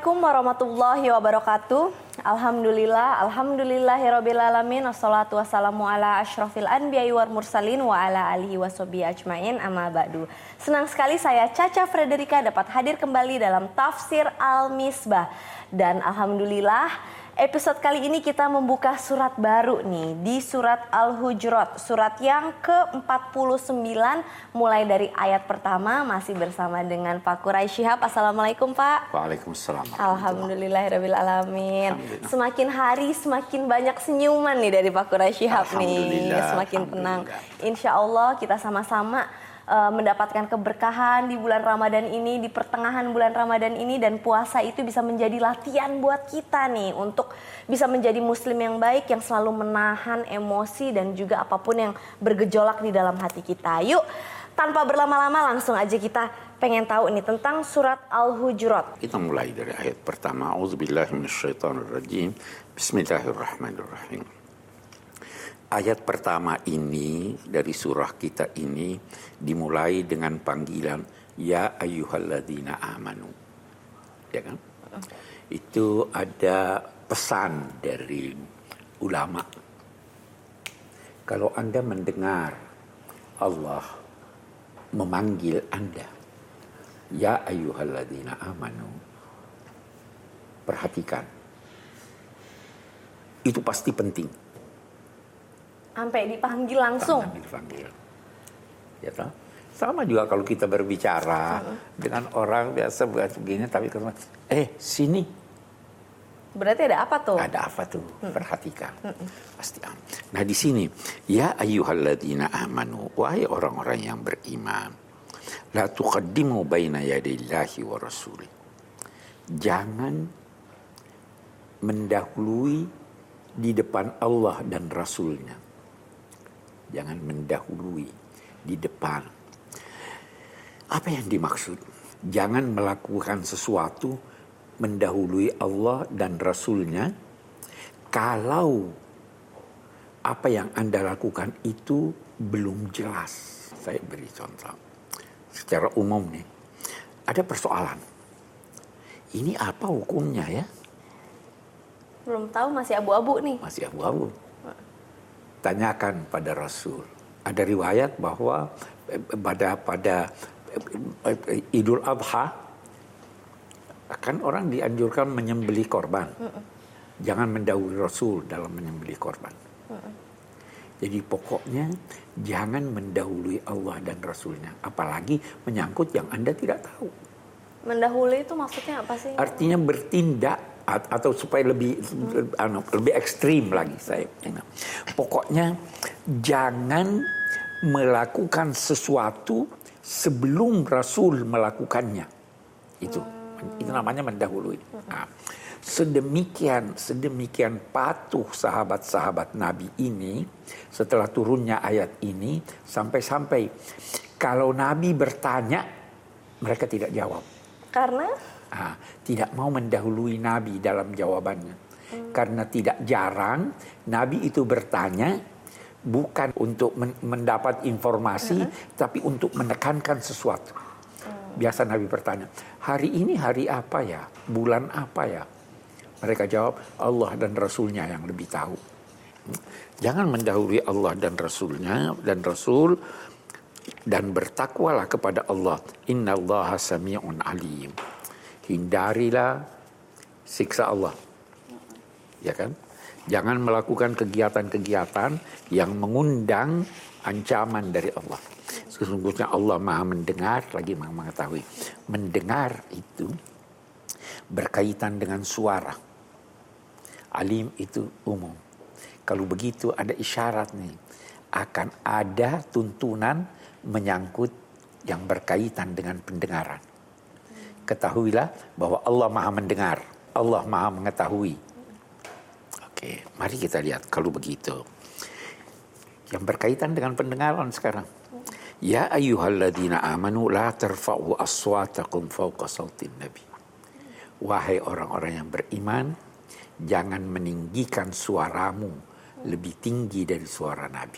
Assalamualaikum warahmatullahi wabarakatuh. Alhamdulillahirabbil alamin. Wassalatu wassalamu ala asyrafil anbiya'i wal mursalin wa ala alihi washabihi ajmain. Amma ba'du. Senang sekali saya Caca Frederika dapat hadir kembali dalam Tafsir Al-Misbah. Dan alhamdulillah episode kali ini kita membuka surat baru nih di surat Al-Hujurat, surat yang ke-49 mulai dari ayat pertama, masih bersama dengan Pak Quraish Shihab. Assalamualaikum Pak. Waalaikumsalam. Alhamdulillahirabbil alamin. Semakin hari semakin banyak senyuman nih dari Pak Quraish Shihab nih, semakin tenang. Insya Allah kita sama-sama mendapatkan keberkahan di bulan Ramadan ini, di pertengahan bulan Ramadan ini, dan puasa itu bisa menjadi latihan buat kita nih untuk bisa menjadi muslim yang baik, yang selalu menahan emosi dan juga apapun yang bergejolak di dalam hati kita. Yuk, tanpa berlama-lama langsung aja kita pengen tahu nih tentang surat Al-Hujurat. Kita mulai dari ayat pertama. A'udzubillahi minasyaitonirrajim. Bismillahirrahmanirrahim. Ayat pertama ini dari surah kita ini dimulai dengan panggilan ya ayyuhalladzina amanu. Ya kan? Itu ada pesan dari ulama. Kalau Anda mendengar Allah memanggil Anda ya ayyuhalladzina amanu, perhatikan. Itu pasti penting. Sampai dipanggil langsung. Sampai dipanggil. Ya toh? Sama juga kalau kita berbicara dengan orang biasa begini, tapi kalau sini. Berarti ada apa tuh? Ada apa tuh? Perhatikan. Pasti. Nah di sini, ya ayyuhalladzina amanu, wahai orang-orang yang beriman, la tuqaddimu baina yadayillahi wa rasuli. Jangan mendahului di depan Allah dan Rasulnya. Jangan mendahului di depan. Apa yang dimaksud? Jangan melakukan sesuatu mendahului Allah dan Rasulnya kalau apa yang Anda lakukan itu belum jelas. Saya beri contoh. Secara umum nih, ada persoalan. Ini apa hukumnya ya? Belum tahu, masih abu-abu nih. Masih abu-abu. Tanyakan pada Rasul. Ada riwayat bahwa pada Idul Adha kan orang dianjurkan menyembelih korban. Jangan mendahului Rasul dalam menyembelih korban. Jadi pokoknya jangan mendahului Allah dan Rasulnya, apalagi menyangkut yang Anda tidak tahu. Mendahului itu maksudnya apa sih? Artinya bertindak atau supaya lebih ekstrim lagi saya. Pokoknya jangan melakukan sesuatu sebelum Rasul melakukannya. Itu namanya mendahului. Nah, sedemikian patuh sahabat-sahabat Nabi ini setelah turunnya ayat ini sampai kalau Nabi bertanya mereka tidak jawab. Karena tidak mau mendahului Nabi dalam jawabannya. Karena tidak jarang Nabi itu bertanya bukan untuk mendapat informasi, tapi untuk menekankan sesuatu. Biasa Nabi bertanya, hari ini hari apa ya? Bulan apa ya? Mereka jawab, Allah dan Rasulnya yang lebih tahu. Jangan mendahului Allah dan Rasulnya dan Rasul, dan bertakwalah kepada Allah. Innallaha sami'un alim. Hindarilah siksa Allah. Ya kan? Jangan melakukan kegiatan-kegiatan yang mengundang ancaman dari Allah. Sesungguhnya Allah Maha mendengar lagi Maha mengetahui. Mendengar itu berkaitan dengan suara. Alim itu umum. Kalau begitu ada isyarat nih. Akan ada tuntunan menyangkut yang berkaitan dengan pendengaran. Ketahuilah bahwa Allah Maha mendengar, Allah Maha mengetahui. Oke, mari kita lihat kalau begitu. Yang berkaitan dengan pendengaran sekarang. Ya ayyuhalladzina amanu la tarfa'u aswatakum fawqa sautin nabi. Wahai orang-orang yang beriman, jangan meninggikan suaramu lebih tinggi dari suara Nabi.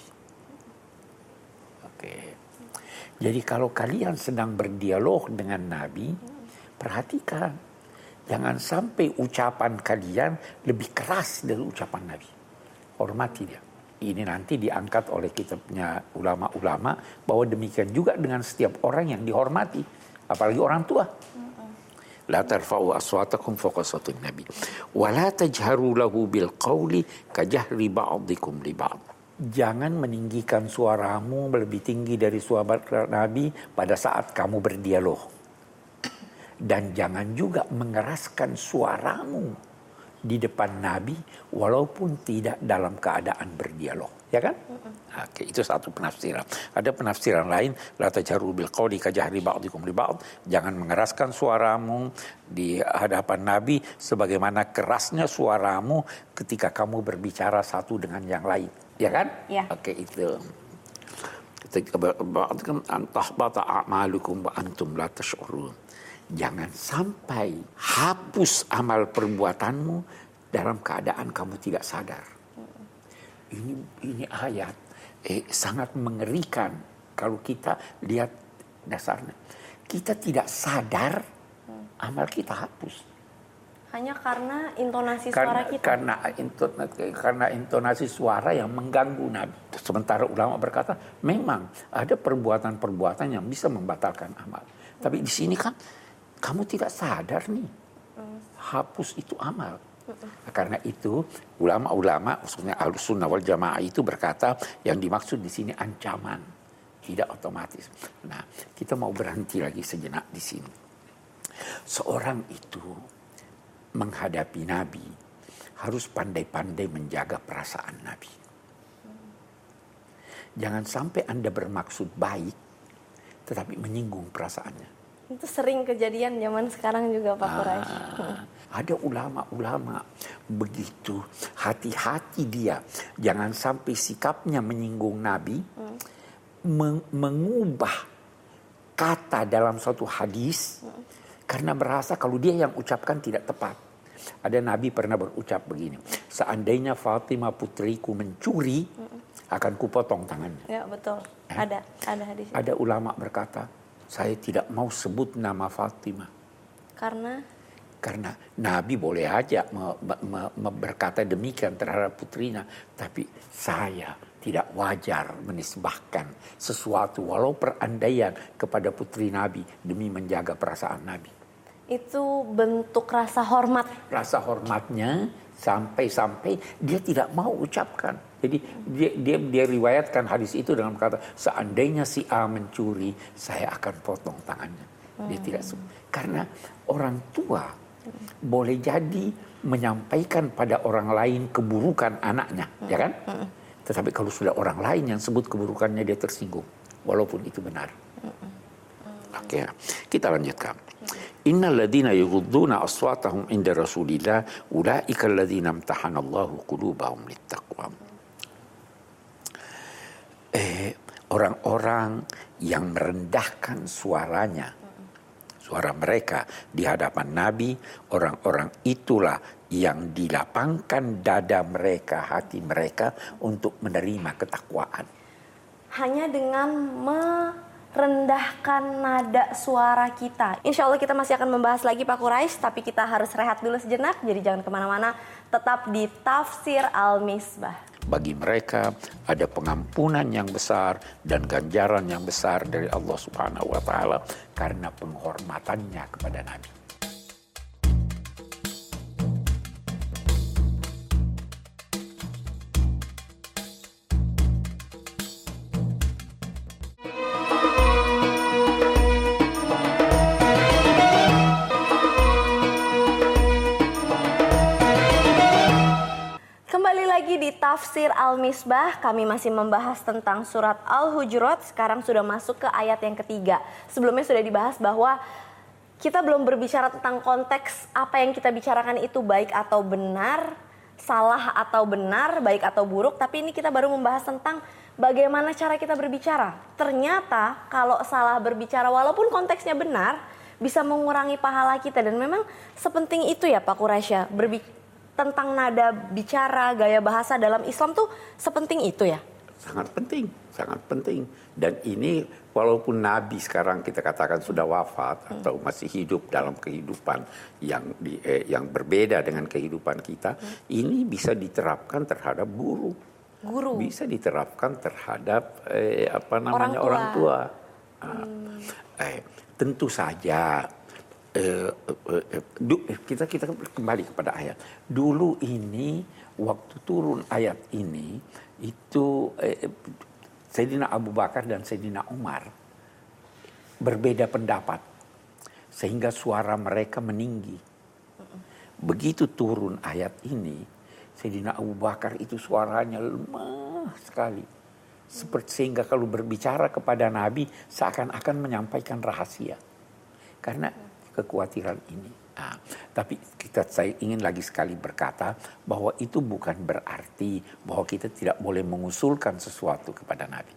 Oke. Jadi kalau kalian sedang berdialog dengan Nabi, perhatikan. Jangan sampai ucapan kalian lebih keras dari ucapan Nabi. Hormati dia. Ini nanti diangkat oleh kitabnya ulama-ulama bahwa demikian juga dengan setiap orang yang dihormati, apalagi orang tua. La tarfa'u aswatakum fawqa sautin nabi wa la tajharu lahu bil qawli kajahri ba'dikum li ba'd. Jangan meninggikan suaramu lebih tinggi dari suara Nabi pada saat kamu berdialog. Dan jangan juga mengeraskan suaramu di depan Nabi walaupun tidak dalam keadaan berdialog, ya kan? Oke, itu satu penafsiran. Ada penafsiran lain, la tajharu bil qawli kajahri ba'dikum li ba'd. Jangan mengeraskan suaramu di hadapan Nabi sebagaimana kerasnya suaramu ketika kamu berbicara satu dengan yang lain, ya kan? Ya. Oke, itu. Ketika ba'dkum antahbata a'malukum wa antum la tash'urun. Jangan sampai hapus amal perbuatanmu dalam keadaan kamu tidak sadar. Ini ayat sangat mengerikan kalau kita lihat dasarnya. Kita tidak sadar amal kita hapus. Hanya karena intonasi suara kita. Karena intonasi suara yang mengganggu Nabi. Sementara ulama berkata, memang ada perbuatan-perbuatan yang bisa membatalkan amal. Tapi di sini kan kamu tidak sadar nih, hapus itu amal. Karena itu ulama-ulama, maksudnya Ahlussunnah wal Jamaah itu berkata yang dimaksud di sini ancaman, tidak otomatis. Nah, kita mau berhenti lagi sejenak di sini. Seorang itu menghadapi Nabi harus pandai-pandai menjaga perasaan Nabi. Jangan sampai Anda bermaksud baik, tetapi menyinggung perasaannya. Itu sering kejadian zaman sekarang juga Pak Quraisy. Ada ulama-ulama begitu hati-hati dia. Jangan sampai sikapnya menyinggung Nabi, mengubah kata dalam suatu hadis karena merasa kalau dia yang ucapkan tidak tepat. Ada Nabi pernah berucap begini, seandainya Fatimah putriku mencuri, akan kupotong tangannya. Ya betul, ada hadis. Ada ulama berkata, saya tidak mau sebut nama Fatimah. Karena Nabi boleh aja berkata demikian terhadap putrinya. Tapi saya tidak wajar menisbahkan sesuatu walau perandaian kepada putri Nabi demi menjaga perasaan Nabi. Itu bentuk rasa hormat. Rasa hormatnya sampai-sampai dia tidak mau ucapkan. Jadi dia riwayatkan hadis itu dengan kata, seandainya si A mencuri, saya akan potong tangannya. Dia tidak suka. Karena orang tua boleh jadi menyampaikan pada orang lain keburukan anaknya, ya kan? Tetapi kalau sudah orang lain yang sebut keburukannya, dia tersinggung, walaupun itu benar. Oke, kita lanjutkan. Innal ladzina yughudduna aswatahum inda Rasulillah ulaika alladzina imtahanallahu qulubahum littaqwa. Orang-orang yang merendahkan suara mereka di hadapan Nabi, orang-orang itulah yang dilapangkan dada mereka, hati mereka untuk menerima ketakwaan. Hanya dengan merendahkan nada suara kita. Insya Allah kita masih akan membahas lagi Pak Quraisy, tapi kita harus rehat dulu sejenak, jadi jangan kemana-mana, tetap di Tafsir Al-Misbah. Bagi mereka ada pengampunan yang besar dan ganjaran yang besar dari Allah Subhanahu wa taala karena penghormatannya kepada Nabi. Di Tafsir Al-Misbah, kami masih membahas tentang surat Al-Hujurat. Sekarang sudah masuk ke ayat yang ketiga. Sebelumnya sudah dibahas bahwa kita belum berbicara tentang konteks apa yang kita bicarakan itu baik atau benar, salah atau benar, baik atau buruk. Tapi ini kita baru membahas tentang bagaimana cara kita berbicara. Ternyata kalau salah berbicara walaupun konteksnya benar, bisa mengurangi pahala kita. Dan memang sepenting itu ya Pak Quraisy, tentang nada bicara, gaya bahasa dalam Islam tuh sepenting itu ya? sangat penting, sangat penting. Dan ini walaupun Nabi sekarang kita katakan sudah wafat atau masih hidup dalam kehidupan yang berbeda dengan kehidupan kita, ini bisa diterapkan terhadap guru. Bisa diterapkan terhadap orang tua. Tentu saja kita kembali kepada ayat. Dulu ini waktu turun ayat ini itu Sayyidina Abu Bakar dan Sayyidina Umar berbeda pendapat sehingga suara mereka meninggi. Begitu turun ayat ini, Sayyidina Abu Bakar itu suaranya lemah sekali. Sehingga kalau berbicara kepada Nabi seakan-akan menyampaikan rahasia. Karena kekhawatiran ini. Tapi saya ingin lagi sekali berkata bahwa itu bukan berarti bahwa kita tidak boleh mengusulkan sesuatu kepada Nabi.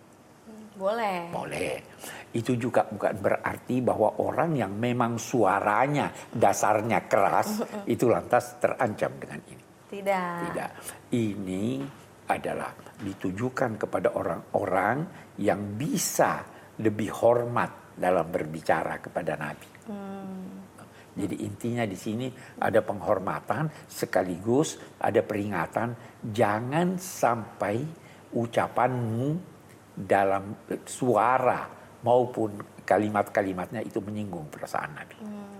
Boleh. Itu juga bukan berarti bahwa orang yang memang suaranya dasarnya keras itu lantas terancam dengan ini. Tidak. Ini adalah ditujukan kepada orang-orang yang bisa lebih hormat dalam berbicara kepada Nabi. Jadi intinya di sini ada penghormatan sekaligus ada peringatan, jangan sampai ucapanmu dalam suara maupun kalimat-kalimatnya itu menyinggung perasaan Nabi.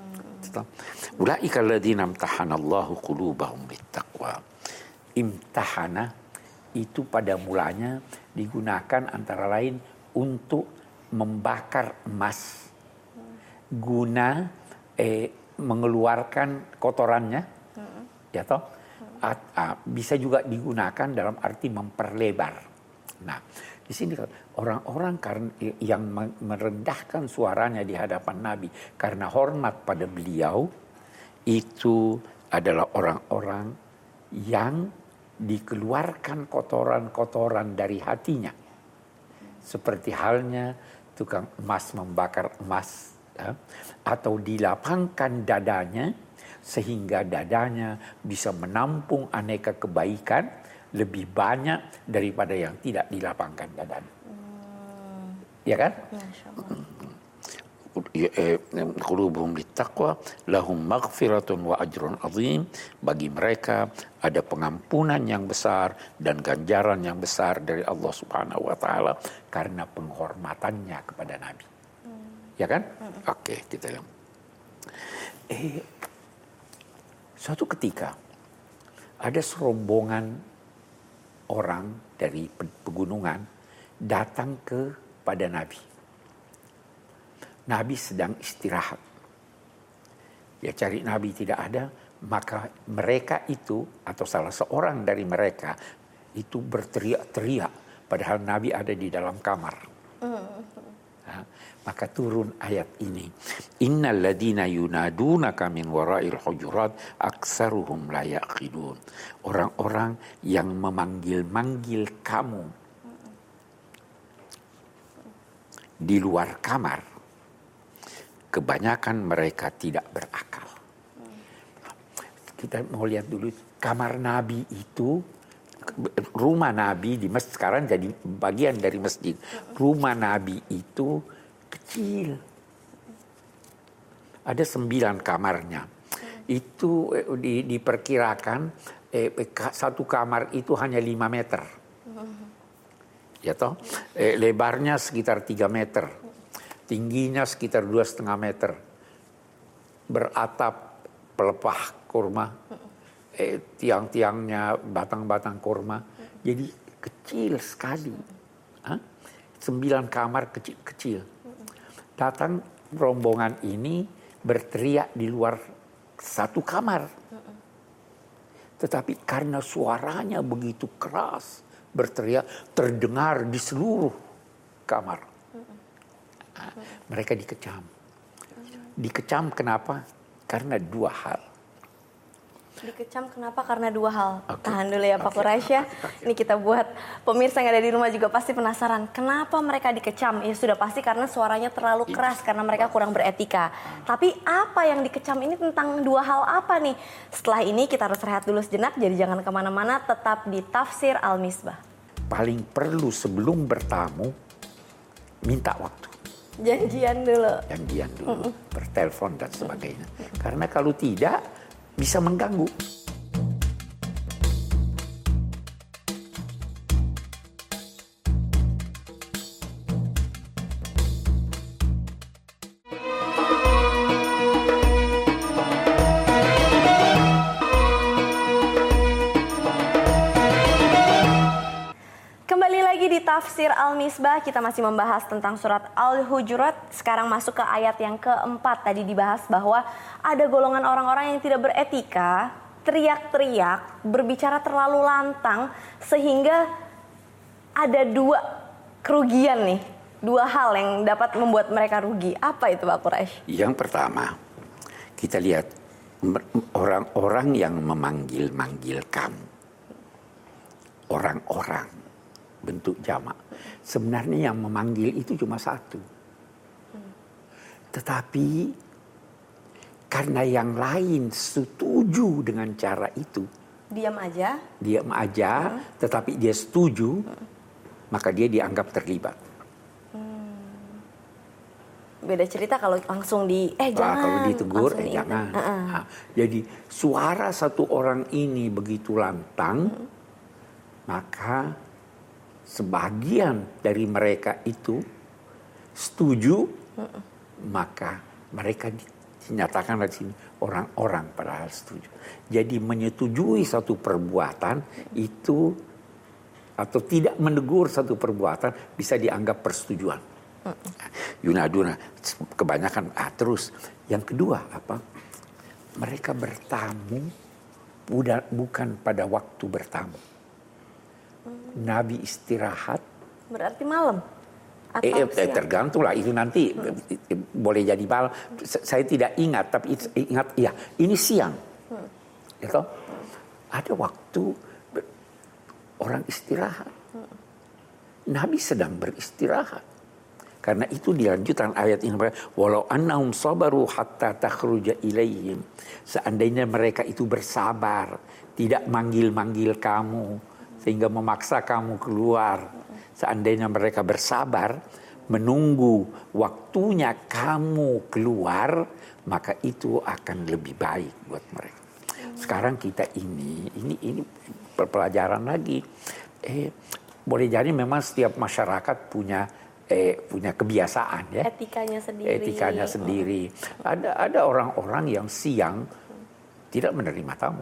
Ulaika alladziina imtahanallahu qulubahum bittaqwa. Imtahana itu pada mulanya digunakan antara lain untuk membakar emas guna mengeluarkan kotorannya, ya toh. Bisa juga digunakan dalam arti memperlebar. Nah, di sini orang-orang yang merendahkan suaranya di hadapan Nabi karena hormat pada beliau itu adalah orang-orang yang dikeluarkan kotoran-kotoran dari hatinya. Seperti halnya tukang emas membakar emas, ya, atau dilapangkan dadanya sehingga dadanya bisa menampung aneka kebaikan lebih banyak daripada yang tidak dilapangkan dadanya. Ya kan? Qulubuhum littaqwa lahum maghfiratun wa ajrun azim. Bagi mereka ada pengampunan yang besar dan ganjaran yang besar dari Allah Subhanahu wa taala karena penghormatannya kepada Nabi. Ya kan? Oke, kita lihat. Suatu ketika ada serombongan orang dari pegunungan datang kepada Nabi. Nabi sedang istirahat. Ya, cari Nabi tidak ada, maka mereka itu atau salah seorang dari mereka itu berteriak-teriak padahal Nabi ada di dalam kamar. Maka turun ayat ini. Innal ladzina yunadunaka min wara'il hujurat aktsaruhum la yaqilun. Orang-orang yang memanggil-manggil kamu di luar kamar, kebanyakan mereka tidak berakal. Kita mau lihat dulu kamar Nabi itu, rumah Nabi di masjid sekarang jadi bagian dari masjid. Rumah Nabi itu kecil. Ada 9 kamarnya. Itu diperkirakan satu kamar itu hanya 5 meter. Ya toh? Lebarnya sekitar 3 meter. Tingginya sekitar 2,5 meter. Beratap pelepah kurma. Tiang-tiangnya batang-batang kurma. Jadi kecil sekali. 9 kamar kecil-kecil. Datang rombongan ini berteriak di luar satu kamar. Tetapi karena suaranya begitu keras, berteriak terdengar di seluruh kamar. Mereka dikecam. Dikecam kenapa? Karena 2 hal. Dikecam kenapa? Karena 2 hal. Tahan dulu ya Pak Quraisy. Ini kita buat pemirsa yang ada di rumah juga pasti penasaran. Kenapa mereka dikecam? Ya sudah pasti karena suaranya terlalu keras, karena mereka kurang beretika. Tapi apa yang dikecam ini tentang 2 hal apa nih? Setelah ini kita harus rehat dulu sejenak, jadi jangan kemana-mana, tetap di Tafsir Al-Misbah. paling perlu sebelum bertamu, minta waktu. Janjian dulu. Bertelepon dan sebagainya. Karena kalau tidak, bisa mengganggu. Tafsir Al-Misbah, kita masih membahas tentang surat Al-Hujurat. Sekarang masuk ke ayat yang keempat. Tadi dibahas bahwa ada golongan orang-orang yang tidak beretika, teriak-teriak, berbicara terlalu lantang, sehingga ada dua kerugian nih. Dua hal yang dapat membuat mereka rugi. Apa itu Pak Quraisy? Yang pertama, kita lihat orang-orang yang memanggil-manggil kamu. Orang-orang. Bentuk jamak. Sebenarnya yang memanggil itu cuma satu. Tetapi karena yang lain setuju dengan cara itu. Diam aja, tetapi dia setuju, maka dia dianggap terlibat. Beda cerita kalau langsung jangan. Kalau ditegur, jangan. Nah, jadi suara satu orang ini begitu lantang, maka sebagian dari mereka itu setuju, maka mereka dinyatakan di sini orang-orang padahal setuju. Jadi menyetujui satu perbuatan itu atau tidak menegur satu perbuatan bisa dianggap persetujuan. Yunaduna kebanyakan terus. Yang kedua apa? Mereka bertamu bukan pada waktu bertamu. Nabi istirahat. Berarti malam? Atau siang? Tergantung lah itu nanti boleh jadi malam. Saya tidak ingat, tapi ingat ya ini siang. Gitu? Ada waktu orang istirahat. Nabi sedang beristirahat. Karena itu dilanjutkan ayat ini, walau annahum sabaru hatta takhruja ilaihim. Seandainya mereka itu bersabar, tidak manggil-manggil kamu sehingga memaksa kamu keluar. Seandainya mereka bersabar menunggu waktunya kamu keluar, maka itu akan lebih baik buat mereka. Sekarang kita ini pelajaran lagi. Boleh jadi memang setiap masyarakat punya kebiasaan ya. Etikanya sendiri. Ada orang-orang yang siang tidak menerima tamu.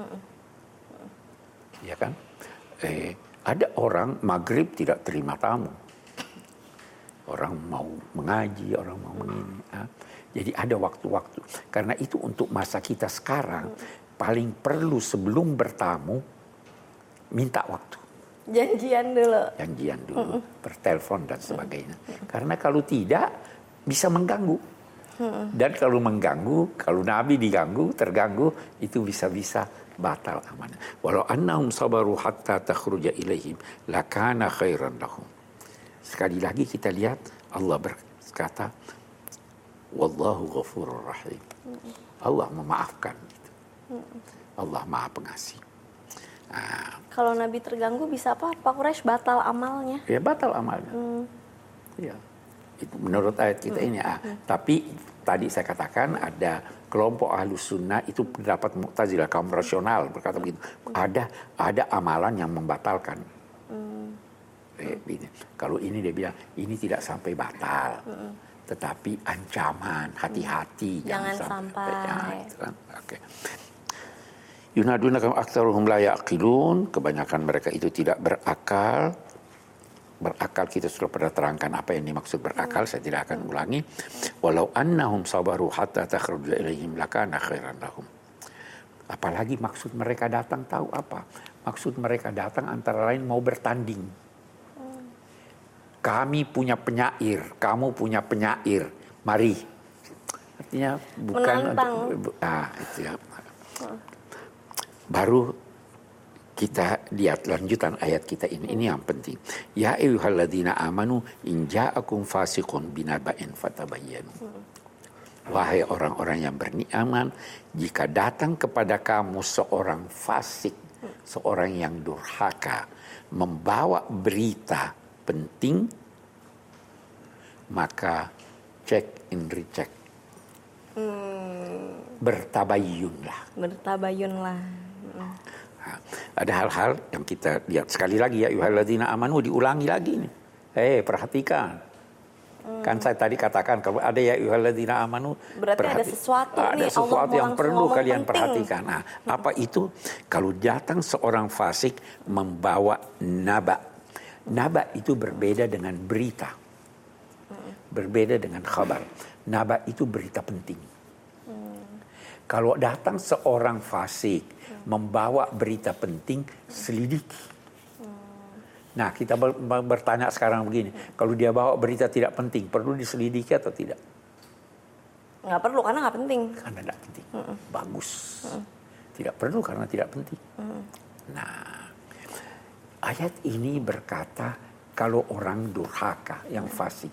Ya kan? Ada orang maghrib tidak terima tamu. Orang mau mengaji, orang mau begini. Jadi ada waktu-waktu. Karena itu untuk masa kita sekarang, paling perlu sebelum bertamu, minta waktu. Janjian dulu. Bertelepon dan sebagainya. Karena kalau tidak, bisa mengganggu. Dan kalau mengganggu, kalau Nabi terganggu, itu bisa-bisa batal amanah. Walau annahum sabaru hatta takhruja ilaihim lakana khairan lahum. Sekali lagi kita lihat Allah berkata wallahu ghafurur rahim. Allah memaafkan gitu. Allah Maha Pengasih. Kalau Nabi terganggu bisa apa? Pak Quraisy batal amalnya. Ya batal amalnya. Ya. Itu menurut ayat kita ini. Tapi tadi saya katakan ada kelompok Ahlus Sunnah itu pendapat Mu'tazilah, kaum rasional berkata begitu. Ada amalan yang membatalkan. Kalau ini dia bilang ini tidak sampai batal, tetapi ancaman, hati-hati, jangan sampai. Oke. Yunaduna kam aktsaruhum la yaqilun, kebanyakan mereka itu tidak berakal. Berakal kita sudah pernah terangkan apa yang dimaksud berakal, saya tidak akan ulangi. Walau annahum sabaru hatta takhruja ilaihim lakana khairan lahum. Apalagi maksud mereka datang tahu apa? Maksud mereka datang antara lain mau bertanding. Kami punya penyair, kamu punya penyair. Mari. Artinya bukan itu ya. Baru kita lihat lanjutan ayat kita ini yang penting. Ya ayyuhalladzina amanu in ja'akum fasiqun binaba'in fatabayyanu. Wahai orang-orang yang beriman, jika datang kepada kamu seorang fasik, seorang yang durhaka, membawa berita penting, maka check and recheck. Bertabayunlah. Bertabayunlah. Nah, ada hal-hal yang kita lihat sekali lagi, ya ayyuhalladzina amanu, diulangi lagi nih. Perhatikan. Kan saya tadi katakan kalau ada ya ayyuhalladzina amanu, berarti ada sesuatu nih, sesuatu yang perlu kalian penting. perhatikan. Nah, apa itu? Kalau datang seorang fasik membawa naba. Naba itu berbeda dengan berita. Berbeda dengan khabar. Naba itu berita penting. Kalau datang seorang fasik membawa berita penting, selidiki. Nah, kita bertanya sekarang begini, kalau dia bawa berita tidak penting, perlu diselidiki atau tidak? Nggak perlu, karena nggak penting. Karena tidak penting. Bagus. Tidak perlu karena tidak penting. Nah, ayat ini berkata kalau orang durhaka yang fasik.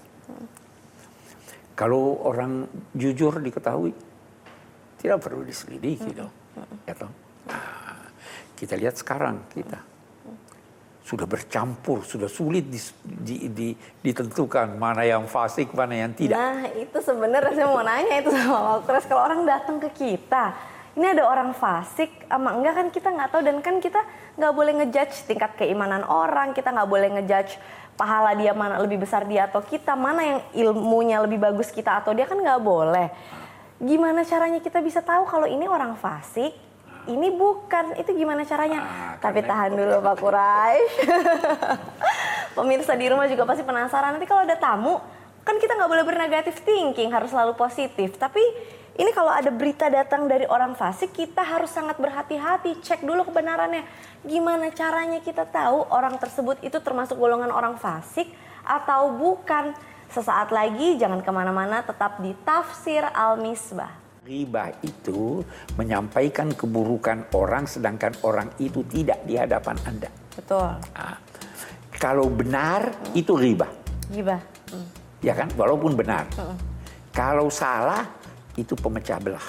Kalau orang jujur diketahui, tidak perlu diselidiki dong. Ya toh? Nah, kita lihat sekarang kita sudah bercampur, sudah sulit ditentukan mana yang fasik, mana yang tidak. Nah, itu sebenarnya saya mau nanya itu sama Waktu. Kalau orang datang ke kita, ini ada orang fasik ama enggak, kan kita nggak tahu, dan kan kita nggak boleh ngejudge tingkat keimanan orang, kita nggak boleh ngejudge pahala dia mana lebih besar dia atau kita, mana yang ilmunya lebih bagus kita atau dia, kan nggak boleh. Gimana caranya kita bisa tahu kalau ini orang fasik, ini bukan, itu gimana caranya? Tapi tahan dulu Pak Quraisy. Pemirsa di rumah juga pasti penasaran, nanti kalau ada tamu, kan kita nggak boleh bernegatif thinking, harus selalu positif. Tapi ini kalau ada berita datang dari orang fasik, kita harus sangat berhati-hati, cek dulu kebenarannya. Gimana caranya kita tahu orang tersebut itu termasuk golongan orang fasik atau bukan? Sesaat lagi, jangan kemana-mana, tetap di Tafsir Al-Misbah. Ghibah itu menyampaikan keburukan orang, sedangkan orang itu tidak di hadapan Anda. Betul. Nah, kalau benar, itu ghibah. Ghibah. Ya kan, walaupun benar. Kalau salah, itu pemecah belah.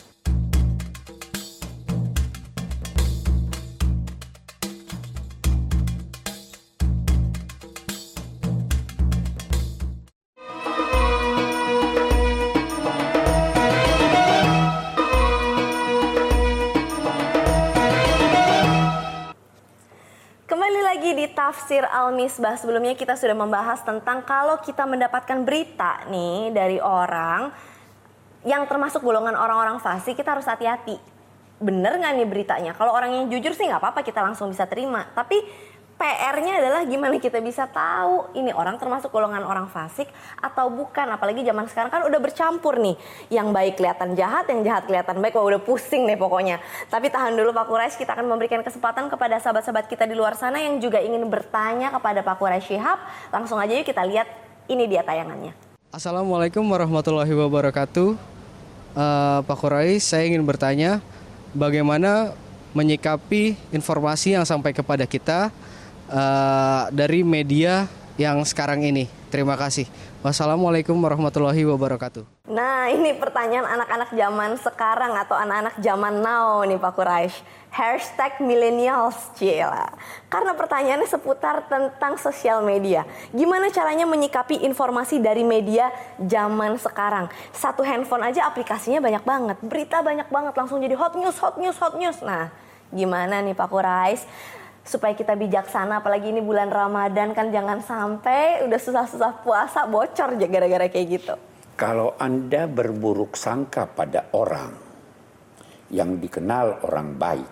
Tafsir Al-Misbah. Sebelumnya kita sudah membahas tentang kalau kita mendapatkan berita nih dari orang yang termasuk golongan orang-orang fasik, kita harus hati-hati. Bener nggak nih beritanya? Kalau orang yang jujur sih nggak apa-apa, kita langsung bisa terima. Tapi PR-nya adalah gimana kita bisa tahu ini orang termasuk golongan orang fasik atau bukan. Apalagi zaman sekarang kan udah bercampur nih. Yang baik kelihatan jahat, yang jahat kelihatan baik. Wah, udah pusing nih pokoknya. Tapi tahan dulu Pak Quraisy, kita akan memberikan kesempatan kepada sahabat-sahabat kita di luar sana yang juga ingin bertanya kepada Pak Quraisy Shihab. Langsung aja yuk kita lihat, ini dia tayangannya. Assalamualaikum warahmatullahi wabarakatuh. Pak Quraisy, saya ingin bertanya bagaimana menyikapi informasi yang sampai kepada kita dari media yang sekarang ini. Terima kasih. Wassalamualaikum warahmatullahi wabarakatuh. Nah, ini pertanyaan anak-anak zaman sekarang atau anak-anak zaman now nih Pak Quraisy. #millennials, cila. Karena pertanyaannya seputar tentang sosial media. Gimana caranya menyikapi informasi dari media zaman sekarang? Satu handphone aja aplikasinya banyak banget. Berita banyak banget, langsung jadi hot news, hot news, hot news. Nah, gimana nih Pak Quraisy? Supaya kita bijaksana, apalagi ini bulan Ramadan kan, jangan sampai udah susah-susah puasa bocor aja gara-gara kayak gitu. Kalau Anda berburuk sangka pada orang yang dikenal orang baik,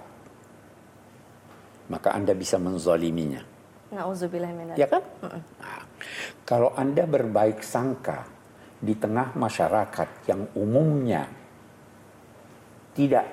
maka Anda bisa menzaliminya. Nauzubillah min dzalik. Ya kan? Nah, kalau Anda berbaik sangka di tengah masyarakat yang umumnya tidak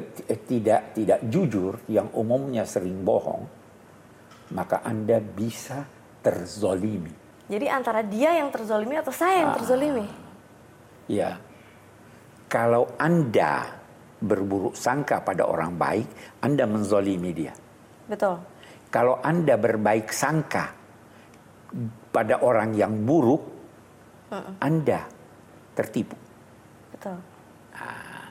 jujur, yang umumnya sering bohong, maka Anda bisa terzolimi. Jadi antara dia yang terzolimi atau saya yang terzolimi? Ya, kalau Anda berburuk sangka pada orang baik, Anda menzolimi dia. Betul. Kalau Anda berbaik sangka pada orang yang buruk, Anda tertipu. Betul.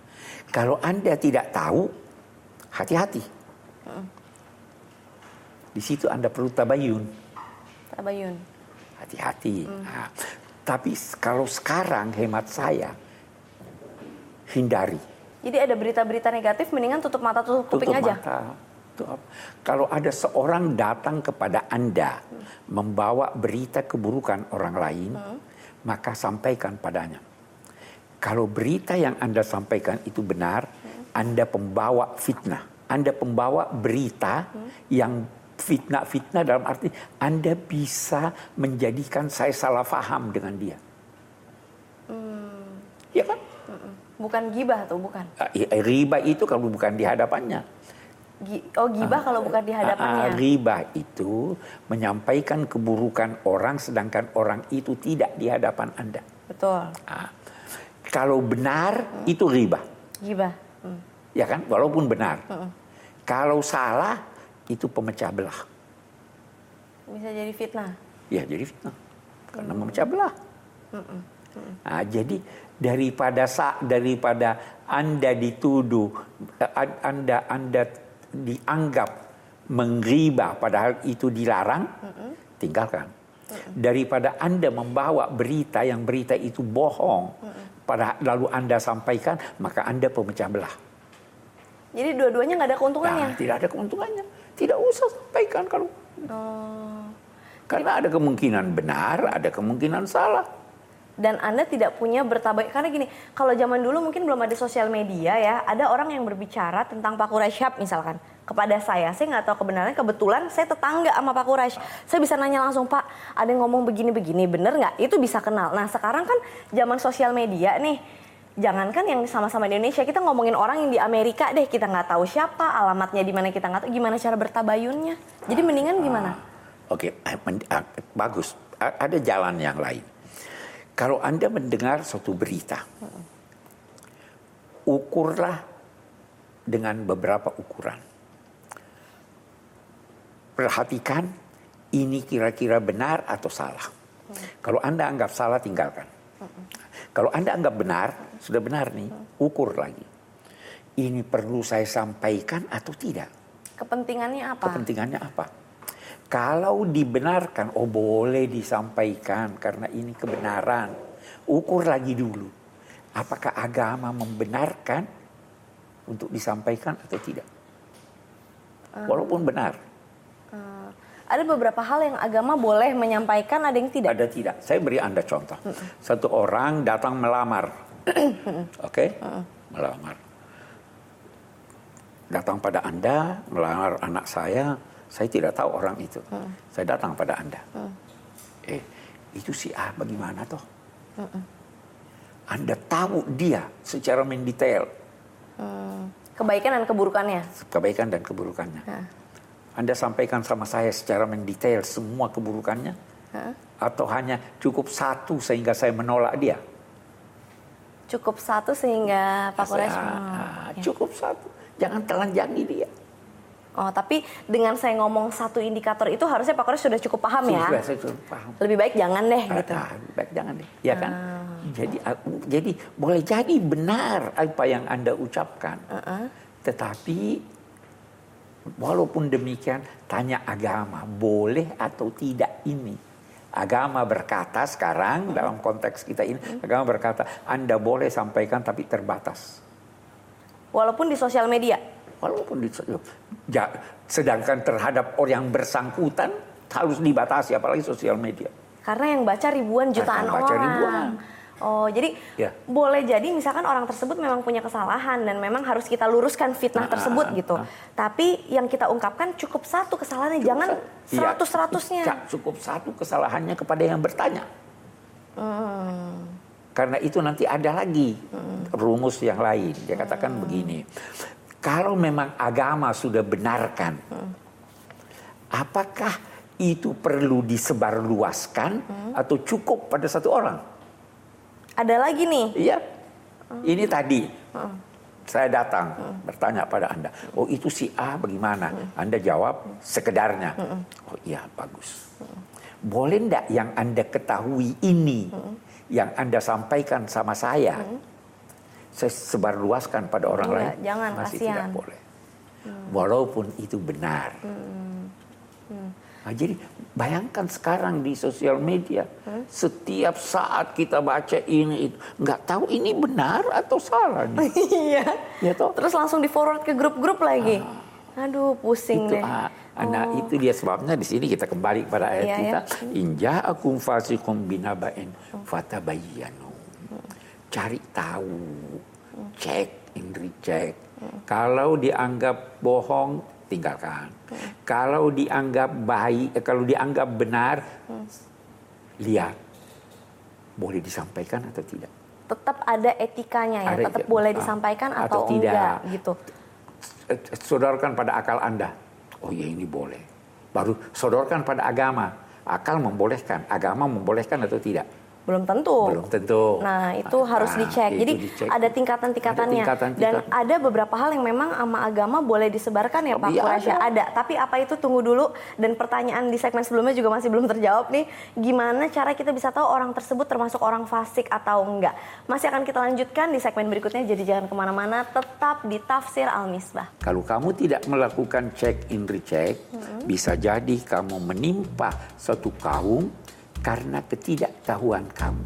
Kalau Anda tidak tahu, hati-hati. di situ Anda perlu tabayun. Tabayun. Hati-hati. Nah, tapi kalau sekarang hemat saya, hindari. Jadi ada berita-berita negatif, mendingan tutup mata, tutup kuping aja. Mata. Kalau ada seorang datang kepada Anda membawa berita keburukan orang lain, maka sampaikan padanya. Kalau berita yang Anda sampaikan itu benar, Anda pembawa fitnah. Anda pembawa berita yang fitnah dalam arti Anda bisa menjadikan saya salah faham dengan dia. Ya kan? Bukan gibah tuh, bukan? Riba itu kalau bukan di hadapannya. Gibah kalau bukan di hadapannya. Riba itu menyampaikan keburukan orang sedangkan orang itu tidak di hadapan Anda. Betul. Kalau benar itu riba. Gibah. Ya kan? Walaupun benar. Kalau salah itu pemecah belah. Bisa jadi fitnah. Ya jadi fitnah. Karena memecah belah. Nah, jadi daripada Anda dituduh, Anda dianggap menggibah padahal itu dilarang, tinggalkan. Daripada Anda membawa berita yang berita itu bohong, lalu Anda sampaikan, maka Anda pemecah belah. Jadi dua-duanya nggak ada keuntungannya? Tidak ada keuntungannya. Tidak usah sampaikan kalau. Karena ada kemungkinan benar, ada kemungkinan salah. Dan Anda tidak punya bertabayun. Karena gini, kalau zaman dulu mungkin belum ada sosial media ya, ada orang yang berbicara tentang Pak Quraisy Shihab misalkan. Kepada saya nggak tahu kebenarannya, kebetulan saya tetangga sama Pak Quraisy. Saya bisa nanya langsung, Pak, ada yang ngomong begini-begini, bener nggak? Itu bisa kenal. Nah sekarang kan zaman sosial media nih, jangankan yang sama-sama di Indonesia, kita ngomongin orang yang di Amerika deh, kita nggak tahu siapa, alamatnya di mana kita nggak tahu, gimana cara bertabayunnya. Jadi mendingan gimana? Oke, bagus. Ada jalan yang lain. Kalau Anda mendengar suatu berita, ukurlah dengan beberapa ukuran. Perhatikan ini kira-kira benar atau salah. Kalau Anda anggap salah, tinggalkan. Kalau Anda anggap benar, sudah benar nih, ukur lagi. Ini perlu saya sampaikan atau tidak? Kepentingannya apa? Kepentingannya apa? Kalau dibenarkan, boleh disampaikan karena ini kebenaran. Ukur lagi dulu. Apakah agama membenarkan untuk disampaikan atau tidak? Walaupun benar. Ada beberapa hal yang agama boleh menyampaikan, ada yang tidak. Ada tidak. Saya beri Anda contoh. Satu orang datang melamar. Oke? Melamar. Datang pada Anda, melamar anak saya tidak tahu orang itu. Saya datang pada Anda. Itu si A bagaimana toh? Anda tahu dia secara mendetail. Kebaikan dan keburukannya. Kebaikan dan keburukannya. Anda sampaikan sama saya secara mendetail semua keburukannya? Atau hanya cukup satu sehingga saya menolak dia? Cukup satu sehingga Pak Quraisy menolak. Cukup satu. Jangan telanjangi dia. Oh, tapi dengan saya ngomong satu indikator itu harusnya Pak Quraisy sudah cukup paham ya? Sudah, saya sudah paham. Lebih baik jangan deh gitu. Lebih baik jangan deh, ya kan? Jadi boleh jadi benar apa yang Anda ucapkan. Tetapi walaupun demikian, tanya agama, boleh atau tidak ini? Agama berkata sekarang dalam konteks kita ini, agama berkata Anda boleh sampaikan tapi terbatas. Walaupun di sosial media? Walaupun sedangkan terhadap orang yang bersangkutan harus dibatasi, apalagi sosial media. Karena yang baca ribuan jutaan orang. Ribuan. Oh, jadi boleh jadi misalkan orang tersebut memang punya kesalahan dan memang harus kita luruskan fitnah tersebut gitu. Tapi yang kita ungkapkan cukup satu kesalahannya, jangan 100-100-nya. Cukup satu kesalahannya kepada yang bertanya. Karena itu nanti ada lagi rumus yang lain. Dia katakan begini. Kalau memang agama sudah benarkan, apakah itu perlu disebarluaskan atau cukup pada satu orang? Ada lagi nih. Iya. Ini tadi saya datang bertanya pada Anda. Oh itu si A bagaimana? Anda jawab sekedarnya. Oh iya bagus. Boleh enggak yang Anda ketahui ini yang Anda sampaikan sama saya sebarluaskan pada orang lain? Jangan, masih kasihan. tidak boleh. Walaupun itu benar. Nah, jadi bayangkan sekarang di sosial media, setiap saat kita baca ini itu, nggak tahu ini benar atau salah nih. Iya. Ya toh? Terus langsung di forward ke grup-grup lagi. Aduh, pusing Itu, deh. Nah, itu dia sebabnya di sini kita kembali kepada ayat Iya, kita. ya. In ja'akum fasiqun binaba'in fatabayyanu. Cari tahu, cek, and recheck. Kalau dianggap bohong, tinggalkan. Kalau dianggap baik, kalau dianggap benar, lihat. Boleh disampaikan atau tidak? Tetap ada etikanya ya, tetap boleh disampaikan atau enggak gitu. Sodorkan pada akal Anda. Oh ya, ini boleh. Baru sodorkan pada agama. Akal membolehkan, agama membolehkan atau tidak? Belum tentu. Belum tentu. Nah, itu harus dicek. Jadi dicek. ada tingkatan-tingkatannya. Dan ada beberapa hal yang memang sama agama boleh disebarkan ya Pak Quraisy. Ada. Tapi apa itu, tunggu dulu. Dan pertanyaan di segmen sebelumnya juga masih belum terjawab nih. Gimana cara kita bisa tahu orang tersebut termasuk orang fasik atau enggak? Masih akan kita lanjutkan di segmen berikutnya. Jadi jangan kemana-mana. Tetap di Tafsir Al-Misbah. Kalau kamu tidak melakukan check in recheck, bisa jadi kamu menimpa suatu kaum karena ketidaktahuan kamu.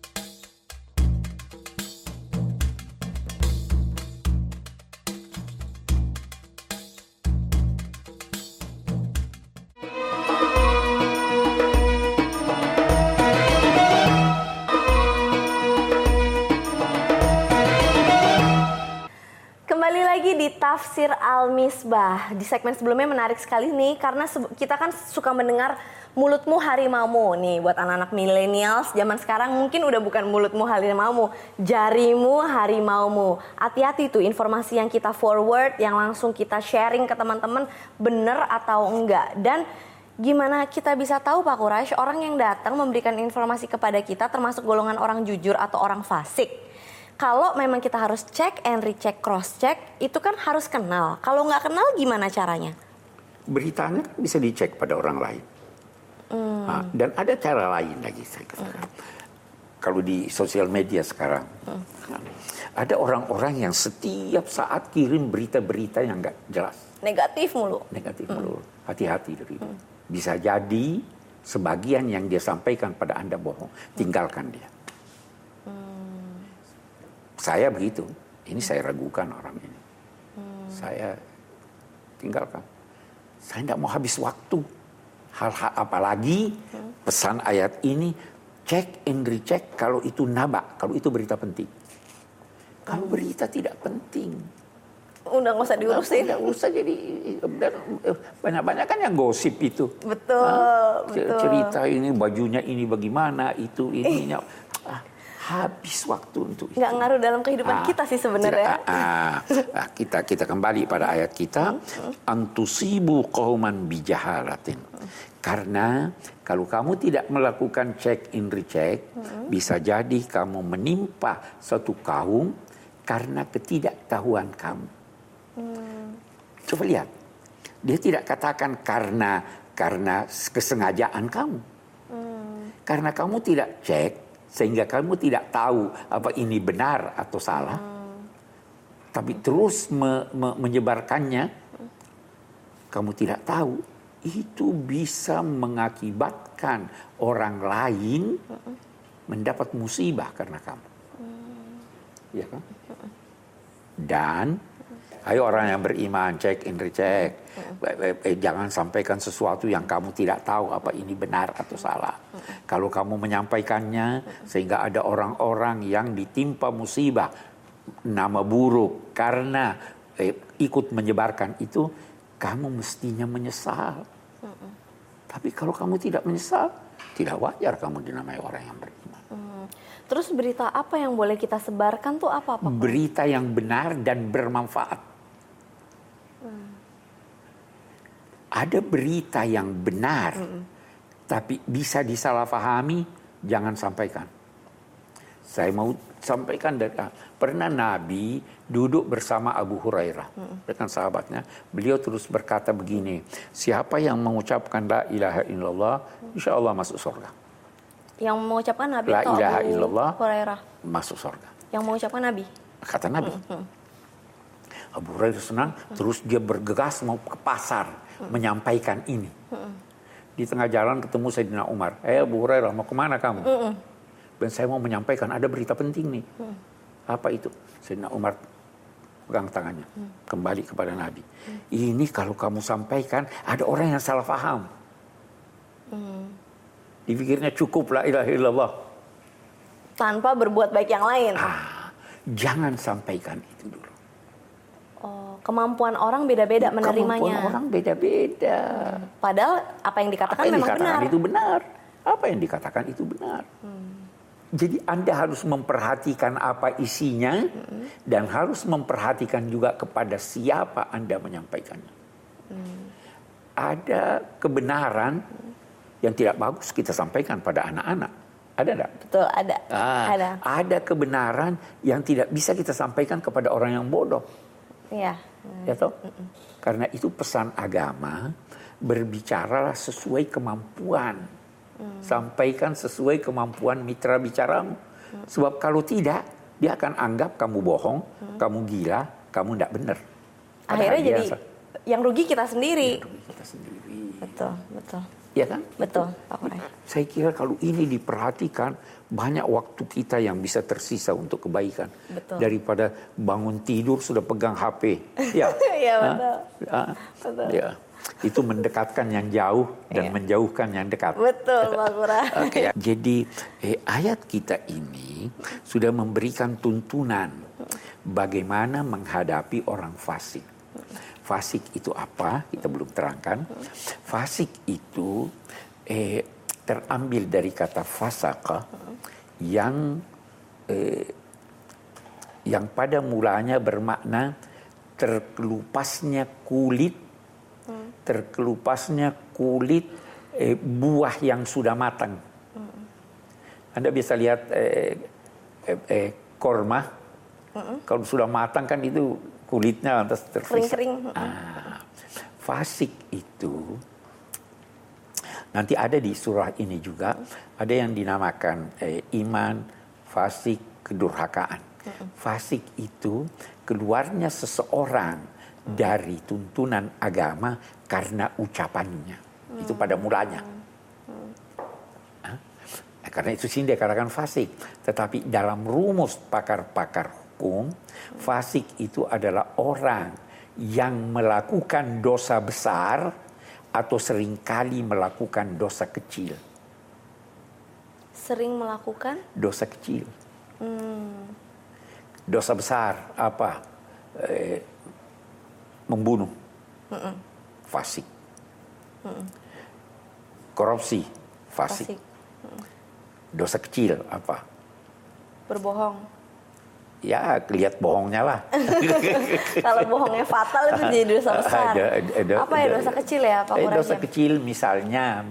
Kembali lagi di Tafsir Al-Misbah. Di segmen sebelumnya menarik sekali nih, karena kita kan suka mendengar mulutmu harimaumu nih. Buat anak-anak milenials zaman sekarang mungkin udah bukan mulutmu harimaumu, jarimu harimaumu. Hati-hati tuh informasi yang kita forward, yang langsung kita sharing ke teman-teman, bener atau enggak. Dan gimana kita bisa tahu Pak Quraisy, orang yang datang memberikan informasi kepada kita termasuk golongan orang jujur atau orang fasik? Kalau memang kita harus cek and recheck, cross check, itu kan harus kenal. Kalau nggak kenal gimana caranya? Beritanya bisa dicek pada orang lain. Dan ada cara lain lagi saya katakan. Kalau di sosial media sekarang, ada orang-orang yang setiap saat kirim berita-berita yang nggak jelas. Negatif mulu. Negatif mulu. Hati-hati dari itu. Bisa jadi sebagian yang dia sampaikan pada Anda bohong. Tinggalkan dia. Saya begitu. Ini saya ragukan orang ini. Saya tinggalkan. Saya tidak mau habis waktu. Hal-hal apalagi pesan ayat ini, cek and recheck kalau itu naba, kalau itu berita penting. Kalau berita tidak penting, udah nggak usah diurusin. Nggak usah, jadi banyak-banyak kan yang gosip itu. Betul, betul. Cerita ini bajunya ini bagaimana, itu ininya. Habis waktu untuk itu. Nggak ngaruh dalam kehidupan kita sih sebenarnya. Kita kembali pada ayat kita. Antusibu qauman bijahalatin. Karena kalau kamu tidak melakukan check in recheck, bisa jadi kamu menimpa suatu kaum karena ketidaktahuan kamu. Coba lihat. Dia tidak katakan karena kesengajaan kamu. Karena kamu tidak cek, sehingga kamu tidak tahu apa ini benar atau salah, tapi terus menyebarkannya, kamu tidak tahu, itu bisa mengakibatkan orang lain mendapat musibah karena kamu. Ya kan? Dan ayo orang yang beriman, cek and recheck. Jangan sampaikan sesuatu yang kamu tidak tahu apa ini benar atau salah. Kalau kamu menyampaikannya sehingga ada orang-orang yang ditimpa musibah, nama buruk karena ikut menyebarkan itu, kamu mestinya menyesal. Tapi kalau kamu tidak menyesal, tidak wajar kamu dinamai orang yang beriman. Terus berita apa yang boleh kita sebarkan tuh apa? Berita yang benar dan bermanfaat. Ada berita yang benar, tapi bisa disalahpahami, jangan sampaikan. Saya mau sampaikan, pernah Nabi duduk bersama Abu Hurairah dengan sahabatnya. Beliau terus berkata begini, siapa yang mengucapkan la ilaha illallah, insya Allah masuk surga. Yang mengucapkan Nabi la atau ilaha Abu illallah Hurairah? Masuk surga. Yang mengucapkan Nabi? Kata Nabi. Abu Hurairah senang, terus dia bergegas mau ke pasar menyampaikan ini. Di tengah jalan ketemu Sayyidina Umar. Abu Hurairah, mau kemana kamu? Dan saya mau menyampaikan ada berita penting nih. Apa itu? Sayyidina Umar pegang tangannya. Kembali kepada Nabi. Ini kalau kamu sampaikan, ada orang yang salah paham. Dipikirnya cukup la ilaha illallah. Tanpa berbuat baik yang lain. Jangan sampaikan itu dulu. Oh, kemampuan orang beda-beda menerimanya. Kemampuan orang beda-beda. Padahal apa yang dikatakan memang benar. Itu benar. Apa yang dikatakan itu benar. Jadi Anda harus memperhatikan apa isinya dan harus memperhatikan juga kepada siapa Anda menyampaikannya. Ada kebenaran yang tidak bagus kita sampaikan pada anak-anak. Ada enggak? Betul, ada. Ada. Ada kebenaran yang tidak bisa kita sampaikan kepada orang yang bodoh. Iya. Ya toh? Karena itu pesan agama, berbicaralah sesuai kemampuan. Sampaikan sesuai kemampuan mitra bicaramu. Sebab kalau tidak, dia akan anggap kamu bohong, kamu gila, kamu tidak benar. Akhirnya jadi yang rugi kita sendiri. Yang rugi kita sendiri. Betul, betul. Ya kan? Betul, Pak Qurais. Saya kira kalau ini diperhatikan, banyak waktu kita yang bisa tersisa untuk kebaikan. Betul. Daripada bangun tidur sudah pegang HP. Ya, Iya, betul. Betul. Ya. Itu mendekatkan yang jauh dan menjauhkan yang dekat. Betul, Pak Qurais. Okay. Jadi ayat kita ini sudah memberikan tuntunan bagaimana menghadapi orang fasik. Fasik itu apa? Kita belum terangkan. Fasik itu terambil dari kata fasaka yang pada mulanya bermakna terkelupasnya kulit buah yang sudah matang. Anda bisa lihat korma, kalau sudah matang kan itu kulitnya lantas terpisah. Kering-kering. Fasik itu nanti ada di surah ini juga, ada yang dinamakan iman, fasik, kedurhakaan. Fasik itu keluarnya seseorang dari tuntunan agama karena ucapannya. Itu pada mulanya. Karena itu sih dia katakan fasik. Tetapi dalam rumus pakar-pakar hukum, fasik itu adalah orang yang melakukan dosa besar atau seringkali melakukan dosa kecil. Sering melakukan? Dosa kecil. Dosa besar apa? Membunuh. Fasik. Korupsi. Fasik. Dosa kecil apa? Berbohong. Ya, lihat bohongnya lah. Kalau bohongnya fatal itu jadi dosa besar. Apa ya dosa kecil ya, Pak Qurais? Dosa kecil misalnya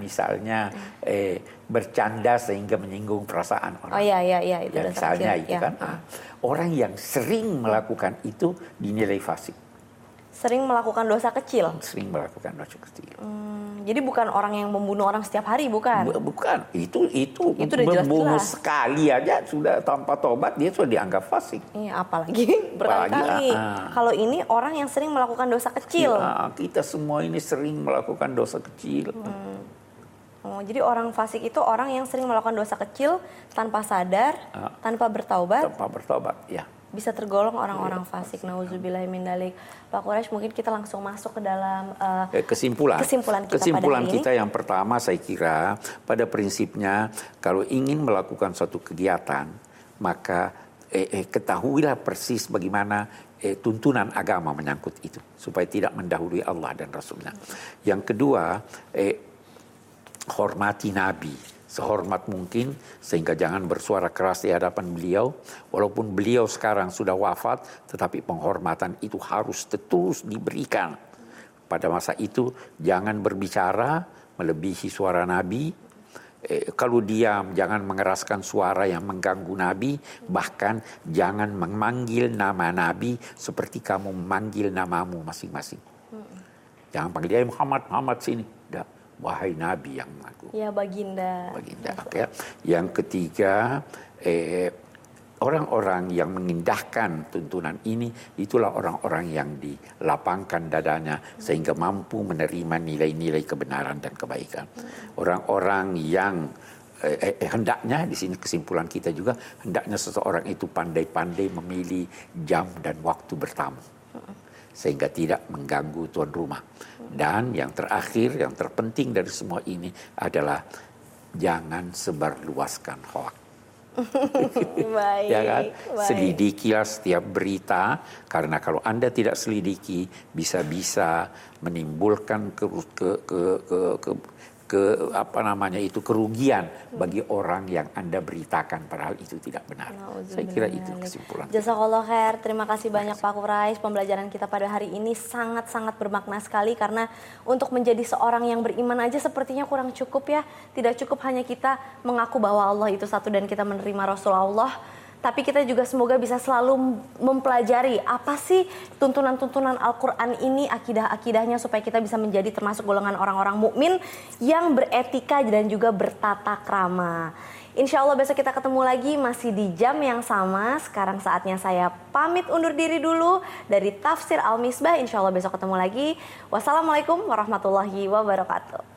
bercanda sehingga menyinggung perasaan orang. Oh iya itu ya, dosa misalnya kecil. itu kan. Orang yang sering melakukan itu dinilai fasik. Sering melakukan dosa kecil. Sering melakukan dosa kecil. Jadi bukan orang yang membunuh orang setiap hari, bukan? Bukan. Itu udah membunuh jelas. sekali aja sudah tanpa tobat dia sudah dianggap fasik. Iya, apalagi berkali-kali. Kalau ini orang yang sering melakukan dosa kecil. Ya, kita semua ini sering melakukan dosa kecil. Jadi orang fasik itu orang yang sering melakukan dosa kecil tanpa sadar, tanpa bertaubat. Tanpa bertobat, ya. Bisa tergolong orang-orang fasik. Nauzubillahi min dzalik. Pak Qurais, mungkin kita langsung masuk ke dalam kesimpulan kita yang pertama, saya kira pada prinsipnya kalau ingin melakukan suatu kegiatan maka ketahuilah persis bagaimana tuntunan agama menyangkut itu supaya tidak mendahului Allah dan Rasulnya. Yang kedua, hormati Nabi sehormat mungkin sehingga jangan bersuara keras di hadapan beliau. Walaupun beliau sekarang sudah wafat, tetapi penghormatan itu harus terus diberikan. Pada masa itu jangan berbicara melebihi suara Nabi. Kalau diam jangan mengeraskan suara yang mengganggu Nabi. Bahkan jangan memanggil nama Nabi seperti kamu memanggil namamu masing-masing. Jangan panggil dia Muhammad sini. Wahai Nabi yang aku. Ya, baginda. Ya. Yang ketiga, orang-orang yang mengindahkan tuntunan ini, itulah orang-orang yang dilapangkan dadanya sehingga mampu menerima nilai-nilai kebenaran dan kebaikan. Orang-orang yang hendaknya, di sini kesimpulan kita juga, hendaknya seseorang itu pandai-pandai memilih jam dan waktu bertamu sehingga tidak mengganggu tuan rumah. Dan yang terakhir, yang terpenting dari semua ini adalah jangan sebarluaskan hoak. Baik, Ya kan? baik. Selidikilah setiap berita, karena kalau Anda tidak selidiki bisa-bisa menimbulkan kerugian bagi orang yang Anda beritakan padahal itu tidak benar. Saya kira itu kesimpulan. Jazakallah khair. Terima kasih banyak Pak Quraish. Pembelajaran kita pada hari ini sangat-sangat bermakna sekali, karena untuk menjadi seorang yang beriman aja sepertinya kurang cukup ya. Tidak cukup hanya kita mengaku bahwa Allah itu satu dan kita menerima Rasulullah, tapi kita juga semoga bisa selalu mempelajari apa sih tuntunan-tuntunan Al-Quran ini, akidah-akidahnya, supaya kita bisa menjadi termasuk golongan orang-orang mukmin yang beretika dan juga bertata krama. Insya Allah besok kita ketemu lagi masih di jam yang sama. Sekarang saatnya saya pamit undur diri dulu dari Tafsir Al-Misbah. Insya Allah besok ketemu lagi. Wassalamualaikum warahmatullahi wabarakatuh.